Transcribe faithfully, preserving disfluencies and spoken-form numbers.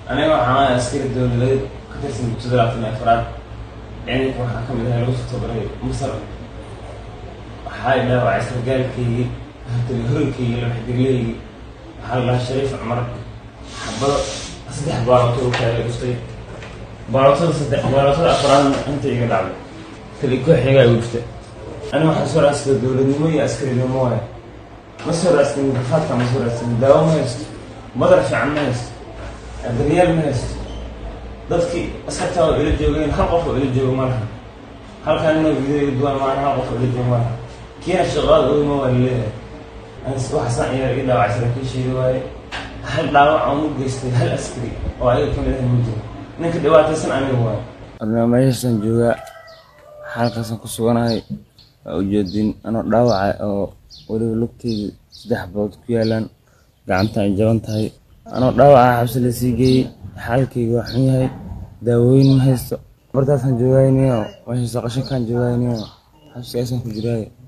أنا waxaan askari dawladeed ka tirsan muddo afraad يعني waxaan ka mid ahay lagu soo tababaray Masar waxay dhaawacay sargaalkii hadii horinkii la xidhiidhiyay waxa la Shariif Umar xabado saddex baarood kale ustay baarood saddex baarood afraad inta iga dhacday kali ku xiga ay ustay أنا waxaan soo raasay dawladnimo iyo askarinimo waay ma soo raasay faadka ma soo raasay daawo ma haysto madar fiican ma haysto الريال ماس dadkii asxaabta oo ila joogeen hal qof oo ila joogo malaha halkan inuu video duwan ma hal qof oo ila joogo malaha kiina shaqada oo ma waleeyahay aan wax saan yar ila wacsan ka sheegay waay hal dhaawac oo u geystay hal askari oo ay ka mid ah muddo ninka dhibaataysan aniga waay ana meeshan jooga halkaas ku suganahay oo jeedin ana dhaawac oo wali lugtayda saddex bood ku yaalan gacanta ay jaban tahay أنا دعوة حبس لسيجي حالكي وحنيها داوين هيستو مرتاح جوايني وش سقشن كان جوايني حبس أسمع في جراي